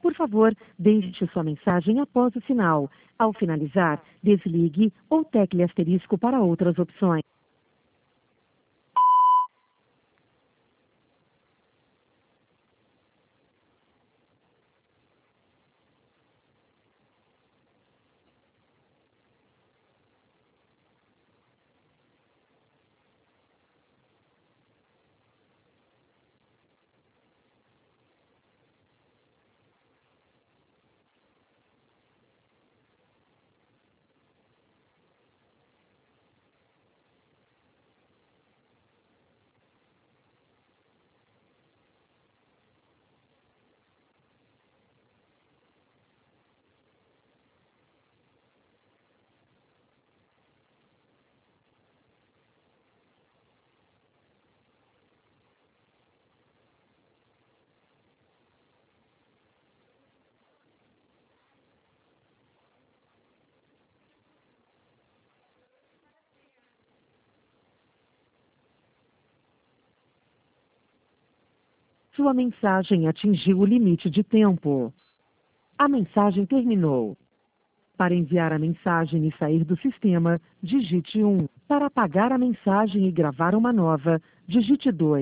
Por favor, deixe sua mensagem após o sinal. Ao finalizar, desligue ou tecle asterisco para outras opções. Sua mensagem atingiu o limite de tempo. A mensagem terminou. Para enviar a mensagem e sair do sistema, digite 1. Para apagar a mensagem e gravar uma nova, digite 2.